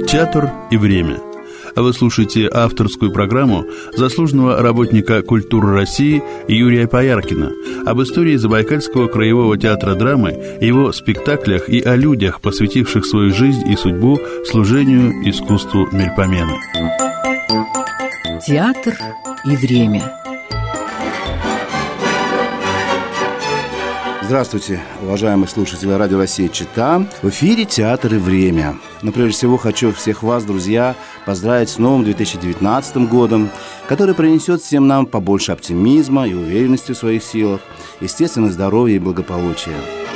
Театр и время. Вы слушаете авторскую программу заслуженного работника культуры России Юрия Пояркина об истории Забайкальского краевого театра драмы, его спектаклях и о людях, посвятивших свою жизнь и судьбу служению искусству Мельпомены. Театр и время. Здравствуйте, уважаемые слушатели Радио Россия ЧИТА. В эфире «Театр и время». Но прежде всего хочу всех вас, друзья, поздравить с новым 2019 годом, который принесет всем нам побольше оптимизма и уверенности в своих силах, естественно, здоровья и благополучия.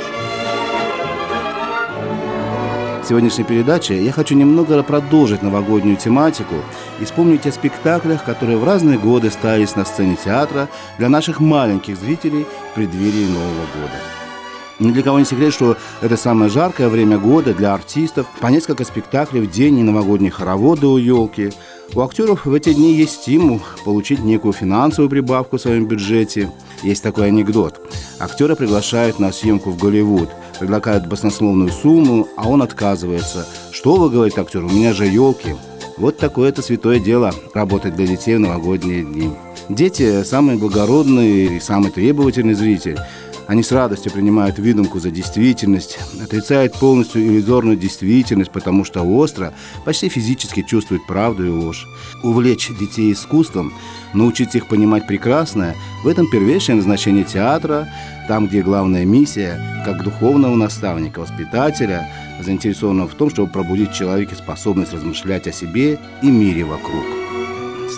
В сегодняшней передаче я хочу немного продолжить новогоднюю тематику и вспомнить о спектаклях, которые в разные годы ставились на сцене театра для наших маленьких зрителей в преддверии Нового года. Ни для кого не секрет, что это самое жаркое время года для артистов. По несколько спектаклей в день и новогодние хороводы у елки. У актеров в эти дни есть стимул получить некую финансовую прибавку в своем бюджете. Есть такой анекдот. Актера приглашают на съемку в Голливуд, предлагают баснословную сумму, а он отказывается. «Что вы, — говорит актер, — у меня же елки». Вот такое-то святое дело – работать для детей в новогодние дни. Дети – самый благородный и самый требовательный зритель. Они с радостью принимают выдумку за действительность, отрицают полностью иллюзорную действительность, потому что остро, почти физически чувствуют правду и ложь. Увлечь детей искусством, научить их понимать прекрасное – в этом первейшее назначение театра, там, где главная миссия, как духовного наставника, воспитателя, заинтересованного в том, чтобы пробудить в человеке способность размышлять о себе и мире вокруг. С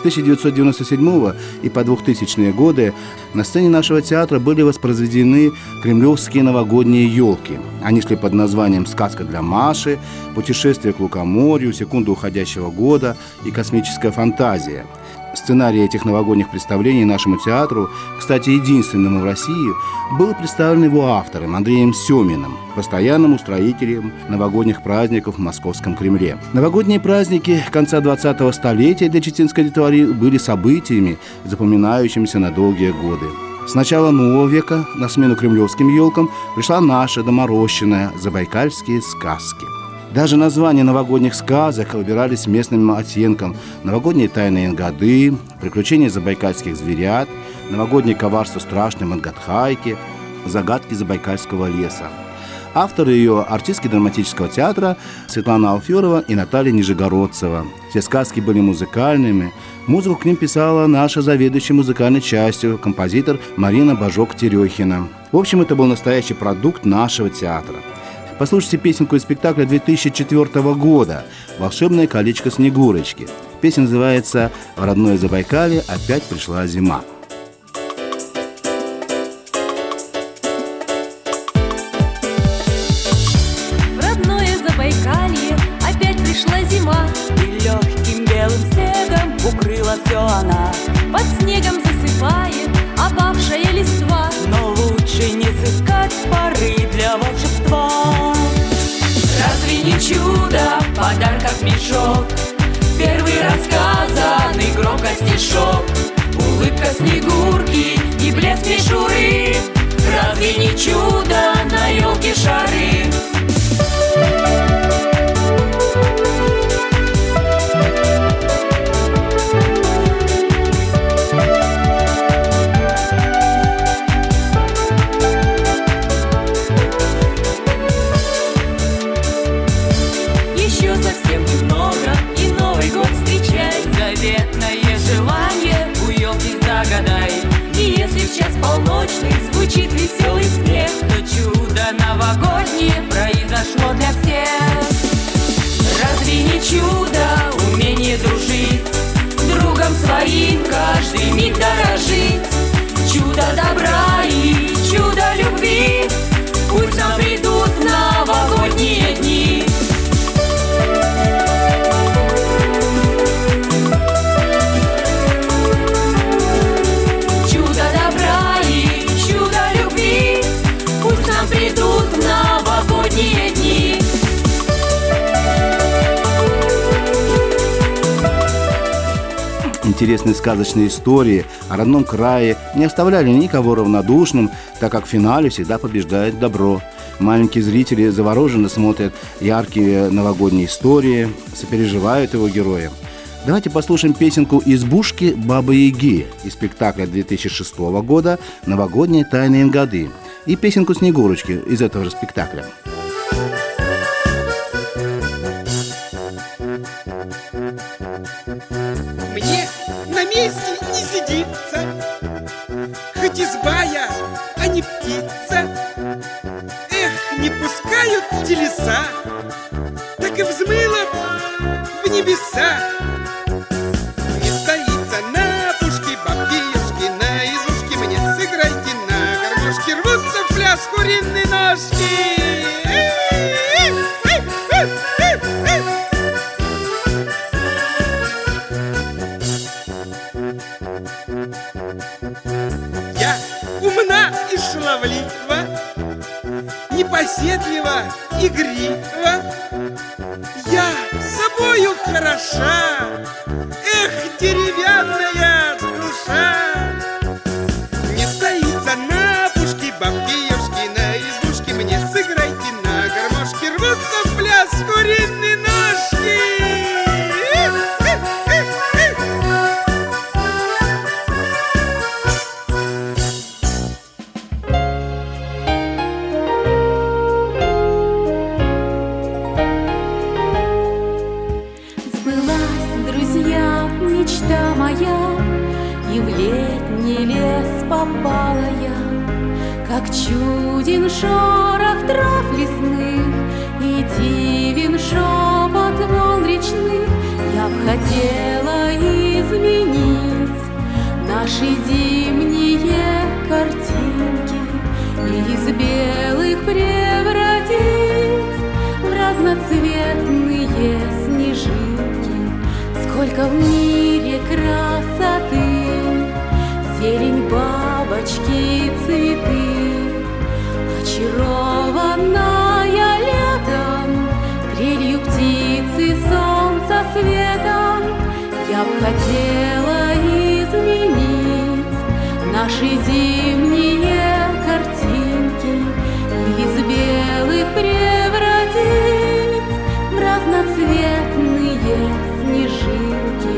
1997 и по 2000-е годы на сцене нашего театра были воспроизведены кремлевские новогодние елки. Они шли под названием «Сказка для Маши», «Путешествие к лукоморью», «Секунда уходящего года» и «Космическая фантазия». Сценарий этих новогодних представлений нашему театру, кстати, единственному в России, был представлен его автором Андреем Семиным, постоянным устроителем новогодних праздников в Московском Кремле. Новогодние праздники конца 20-го столетия для читинской детворы были событиями, запоминающимися на долгие годы. С начала нового века на смену кремлевским елкам пришла наша доморощенная забайкальские сказки. Даже названия новогодних сказок выбирались местным оттенком: «Новогодние тайны Янгады», «Приключения забайкальских зверят», «Новогоднее коварство страшной Мангатхайки», «Загадки Забайкальского леса». Авторы ее – артистки драматического театра Светлана Алферова и Наталья Нижегородцева. Все сказки были музыкальными. Музыку к ним писала наша заведующая музыкальной частью, композитор Марина Бажок-Терехина. В общем, это был настоящий продукт нашего театра. Послушайте песенку из спектакля 2004 года «Волшебное колечко Снегурочки». Песня называется «В родное Забайкалье опять пришла зима». В родное Забайкалье опять пришла зима, и легким белым снегом укрыла все она. Под снегом засыпает опавшая листва, но лучше не сыскать поры для волшебства. Разве не чудо, подарков мешок, первый рассказанный громко стишок, улыбка Снегурки и блеск мишуры? Разве не чудо, на елке шары? Полночный звучит веселый смех, то чудо новогоднее произошло для всех. Разве не чудо умение дружить, другом своим каждый миг дорожить? Чудо добра и чудо любви пусть нам придут в новогодние дни. Придут в новогодние дни. Интересные сказочные истории о родном крае не оставляли никого равнодушным, так как в финале всегда побеждает добро. Маленькие зрители завороженно смотрят яркие новогодние истории, сопереживают его героям. Давайте послушаем песенку «Избушки Бабы-Яги» из спектакля 2006 года «Новогодние тайные годы» и песенку «Снегурочки» из этого же спектакля. Мне на месте не сидится, хоть изба я, а не птица. Эх, не пускают в телеса, так и взмыло в небеса. Не стоится на пушке бабки-ежки, на избушке мне сыграйте на гармошке. Рвутся в пляс куриные ножки. Я умна и шаловлива, непоседлива, игрива. Я собою хороша, эх, деревянная душа. Не стоится на пушке бабки-ежки, на избушке мне сыграйте на гармошке. Рвутся в пляс куриные ножки. Мечта моя, и в летний лес попала я, как чуден шорох трав лесных и дивен шепот волн речных. Я б хотела изменить наши зимние картинки и из белых превратить в разноцветные снежинки. Сколько в мире красоты, зелень, бабочки, цветы, очарованная летом, трелью птицы, солнца светом. Я б хотела изменить наши зимние картинки и из белых превратить в разноцветные снежинки.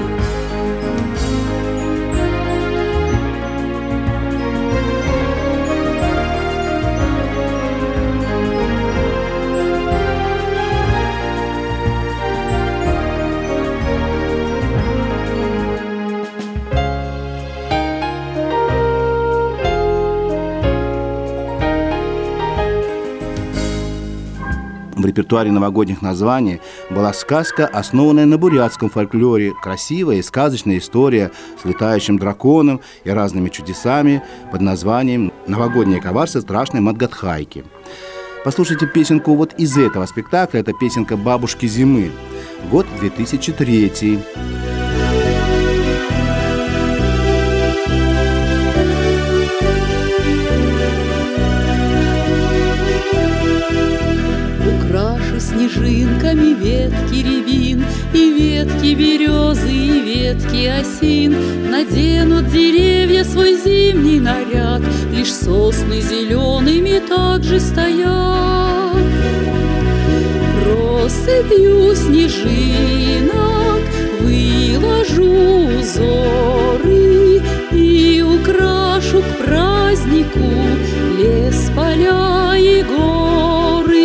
В репертуаре новогодних названий была сказка, основанная на бурятском фольклоре, красивая и сказочная история с летающим драконом и разными чудесами под названием «Новогоднее коварство страшной Мадгатхайки». Послушайте песенку вот из этого спектакля, это песенка «Бабушки зимы», год 2003. Украшу снежинками ветки рябин, и ветки березы, и ветки осин. Наденут деревья свой зимний наряд, лишь сосны зелеными также стоят. Россыпью снежинок выложу узоры и украшу к празднику лес, поля и горы.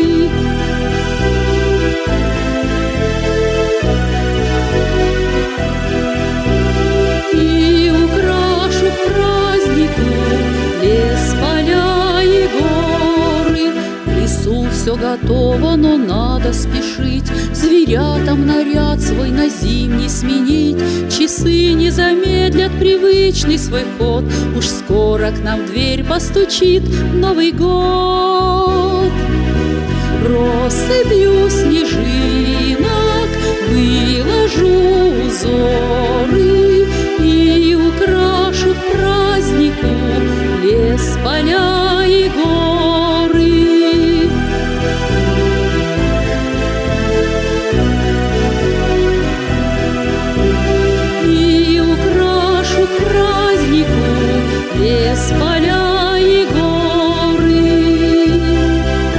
И украшу к празднику лес, поля и горы. В лесу все готово, но надо спешить, зверятам наряд свой на зимний сменить. Часы не замедлят привычный свой ход, уж скоро к нам в дверь постучит Новый год. Россыпью снежинок выложу узоры и украшу к празднику лес, поля и горы. И украшу к празднику лес, поля и горы.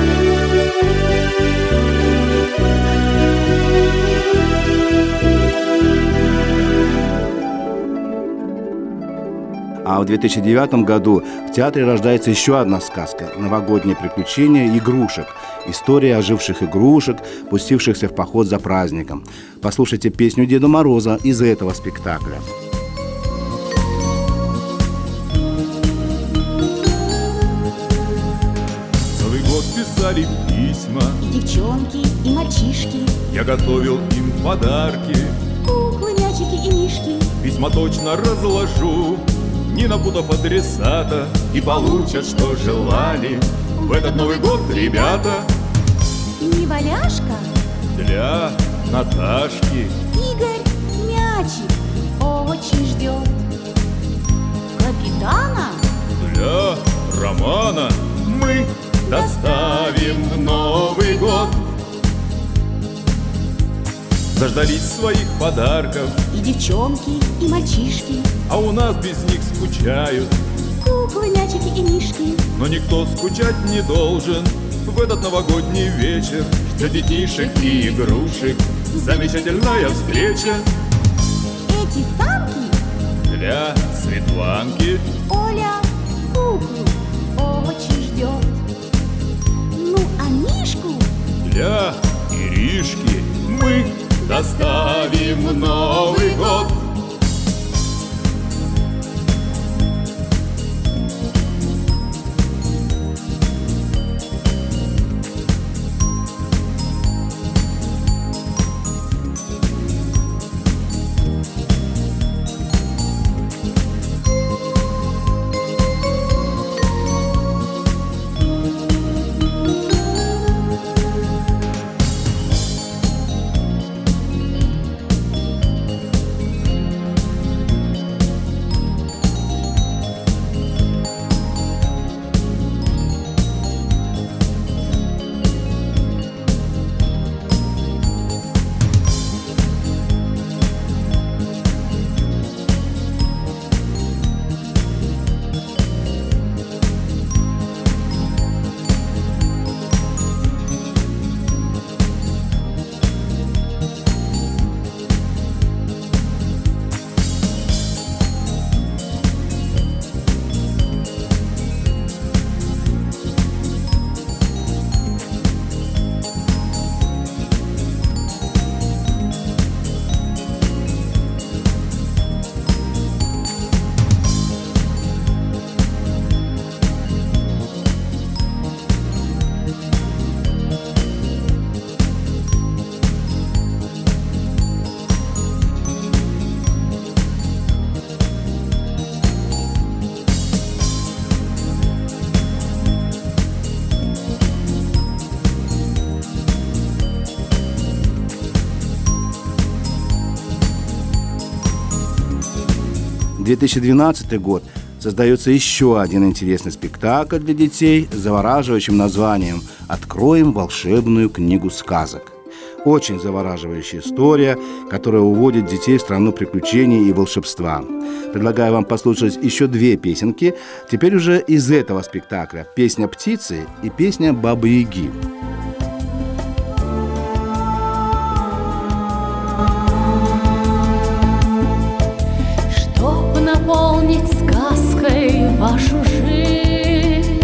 А в 2009 году в театре рождается еще одна сказка «Новогодние приключения игрушек». История оживших игрушек, пустившихся в поход за праздником. Послушайте песню Деда Мороза из этого спектакля. Целый год писали письма и девчонки, и мальчишки. Я готовил им подарки, куклы, мячики и мишки. Письма точно разложу, не напутав адресата, и получат, что желали в этот Новый год ребята. Неваляшка Для Наташки, Игорь мячик очень ждет. Капитана для Романа мы доставим в Новый год. Заждались своих подарков и девчонки, и мальчишки, а у нас без них скучают куклы, мячики и мишки. Но никто скучать не должен в этот новогодний вечер. Для детишек и игрушек замечательная встреча. Эти санки для Светланки Оля куклу очень ждет. Ну а мишку для Иришки мы доставим в Новый год. В 2012 год создается еще один интересный спектакль для детей с завораживающим названием «Откроем волшебную книгу сказок». Очень завораживающая история, которая уводит детей в страну приключений и волшебства. Предлагаю вам послушать еще две песенки, теперь уже из этого спектакля. Песня «Птицы» и песня «Бабы-Яги». Чтоб наполнить сказкой вашу жизнь,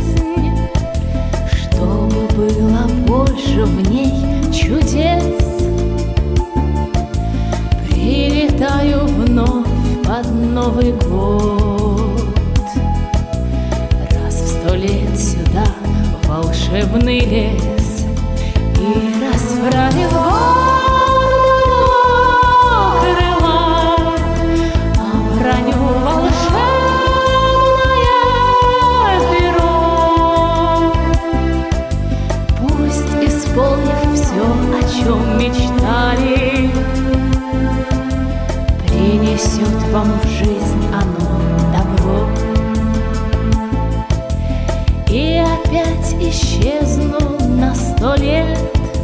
чтобы было больше в ней чудес, прилетаю вновь под Новый год. Раз в 100 лет сюда, в волшебный лес, и расправив гордо крыла, оброню волшебное перо. Пусть, исполнив все, о чем мечтали, принесет вам в жизнь оно добро. И опять исчезну на 100 лет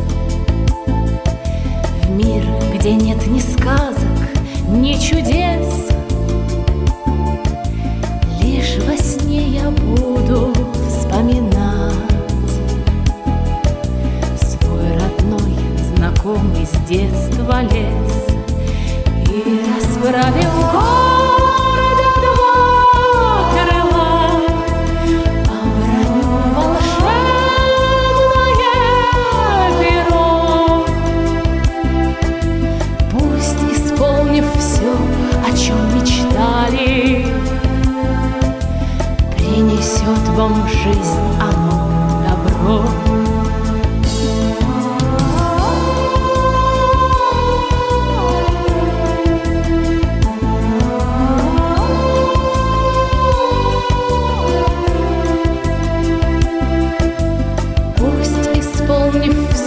в мир, где нет ни сказок, ни чудес. Лишь во сне я буду вспоминать свой родной, знакомый с детства лес. И расправив гордо два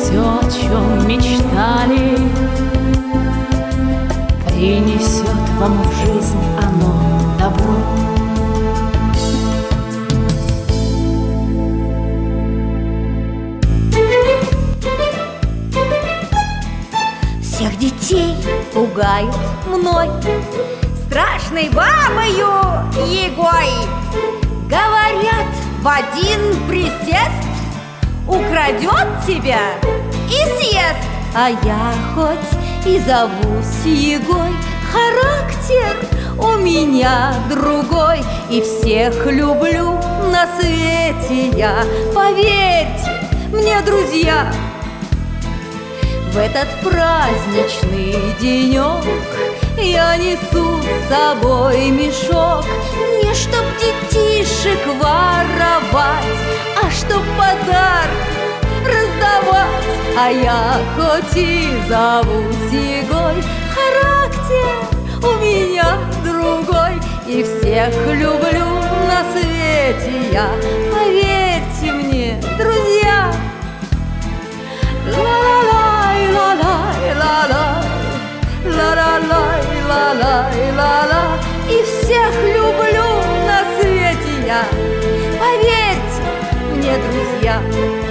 все, о чем мечтали, принесет вам в жизнь оно добро. Всех детей пугают мной страшной бабою Егой. Говорят, в один присест украдет тебя и съест. А я хоть и зовусь Егой, характер у меня другой, и всех люблю на свете я. Поверьте мне, друзья, в этот праздничный денек я несу с собой мешок, не чтоб детишек воровать, а чтоб подарки раздавать. А я хоть и зовусь Егой, характер у меня другой, и всех люблю на свете я. Поверьте мне, друзья. Ла-ла-лай, ла-лай, ла-лай, ла-ла-лай, ла-лай, ла-ла, и всех люблю на свете я. Поверьте мне, друзья.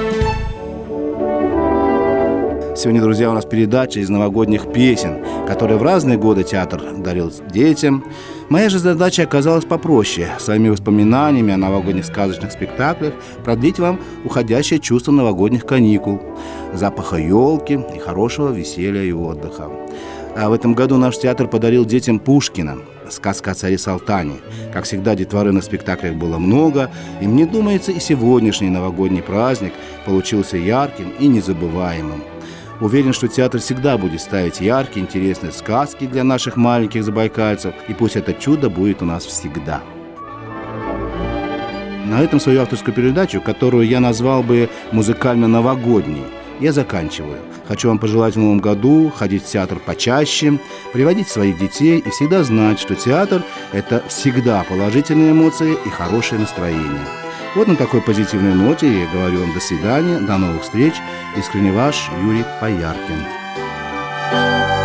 Сегодня, друзья, у нас передача из новогодних песен, которые в разные годы театр дарил детям. Моя же задача оказалась попроще – своими воспоминаниями о новогодних сказочных спектаклях продлить вам уходящее чувство новогодних каникул, запаха елки и хорошего веселья и отдыха. А в этом году наш театр подарил детям Пушкина «Сказка о царе Салтане». Как всегда, детворы на спектаклях было много, и мне думается, и сегодняшний новогодний праздник получился ярким и незабываемым. Уверен, что театр всегда будет ставить яркие, интересные сказки для наших маленьких забайкальцев, и пусть это чудо будет у нас всегда. На этом свою авторскую передачу, которую я назвал бы музыкально-новогодней, я заканчиваю. Хочу вам пожелать в новом году ходить в театр почаще, приводить своих детей и всегда знать, что театр – это всегда положительные эмоции и хорошее настроение. Вот на такой позитивной ноте я говорю вам до свидания, до новых встреч. Искренне ваш Юрий Пояркин.